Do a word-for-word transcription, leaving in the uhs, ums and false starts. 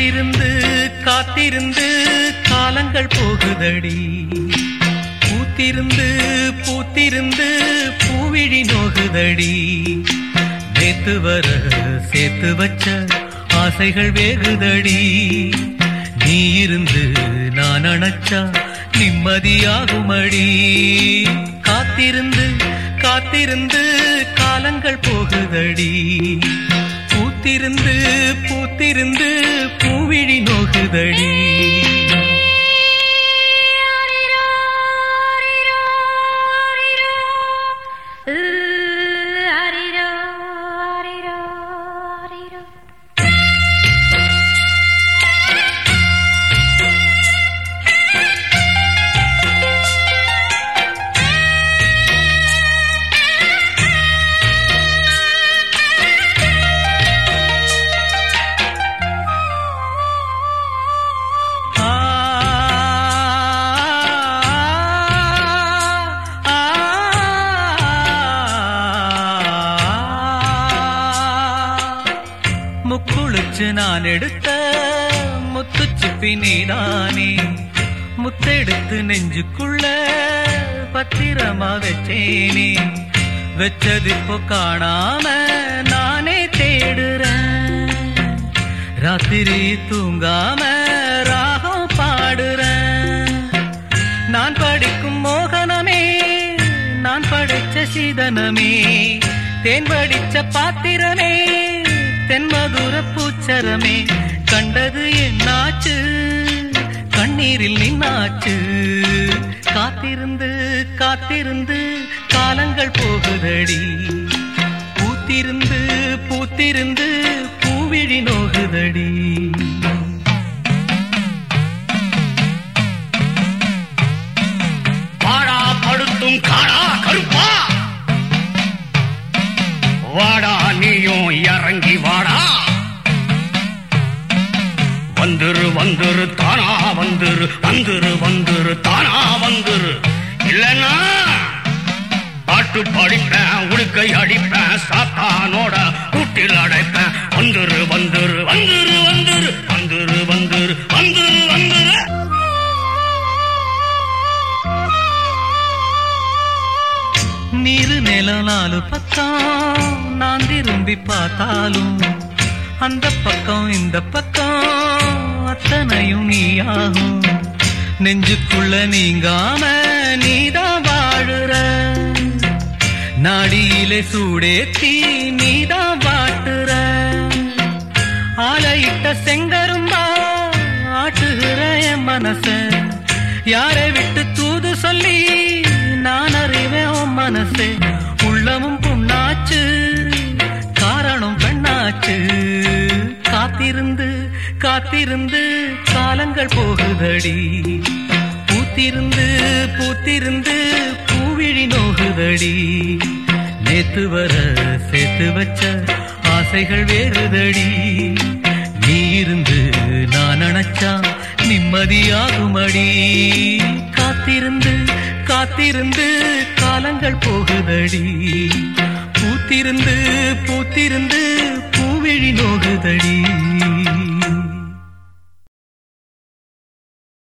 காத்திருந்து காத்திருந்து காலங்கள் போகுதடி. பூத்திருந்து பூத்திருந்து பூவிழி நோகுதடி. நேத்து வர சேர்த்து வச்ச ஆசைகள் வேகுதடி. நீ இருந்து நான் அணைச்சா நிம்மதியாகுமடி. காத்திருந்து காத்திருந்து காலங்கள் போகுதடி. பூத்திருந்து பூத்திருந்து பூவிழி நோகுதடி. முக்குளிச்சு நான் எடுத்த முத்துச்சிப்பி நீதானே. முத்தெடுத்து நெஞ்சுக்குள்ள பத்திரமா வச்சேனே. வச்சதிப்போ காணாம நானே தேடுறேன். ராத்திரி தூங்காம ராகம் பாடுறேன். நான் படிக்கும் மோகனமே நான் படைச்ச சீதனமே. தேன் படிச்ச பாத்திரமே தென்மதுர பூச்சரமே. கண்டது என்னாச்சு கண்ணீரில் நின்னாச்சு. காத்திருந்து காத்திருந்து காலங்கள் போகுதடி. பூத்திருந்து பூத்திருந்து பூவிழி நோகுதடி. வாடா படுத்தும் காடா கருப்பா, வாடா நீயும் இறங்கி வாடா. வந்துரு வந்துரு தானா வந்துரு, வந்துரு வந்துரு தானா வந்துரு. இல்லன்னா பாட்டு படிப்பேன், உடுக்கை அடிப்பேன், சாத்தானோட கூட்டில் அடைப்பேன். வந்துரு வந்துரு வந்துரு வந்துரு வந்துரு வந்துரு வந்துரு வந்துரு. நீரு நிலம் நாலு பக்கம் நான் திரும்பி பார்த்தாலும் அந்த பக்கம் இந்த பக்கம் அத்தனையும் நீயாகும். நெஞ்சுக்குள்ள நீங்காம நீதான் வாழுற. நாடியிலே சூடேத்தி நீதான் வாட்டுற. ஆலையிட்ட செங்கரும்பா ஆட்டுகிற என் மனச. யாரை விட்டு தூது சொல்லி நான் அறிவேன் உன் மனசே. உள்ளமும் புண்ணாச்சு காரணம் பெண்ணாச்சு. காத்திருந்து காத்திருந்து காலங்கள் போகுதடி. பூத்திருந்து பூத்திருந்து பூவிழி நோகுதடி. நேத்து வர சேர்த்து வச்ச ஆசைகள் வேறுதடி. நீ இருந்து நான் அணைச்சா நிம்மதியாகுமடி. காத்திருந்து காத்திருந்து காலங்கள் போகுதடி. பூத்திருந்து பூத்திருந்து பூவிழி நோகுதடி.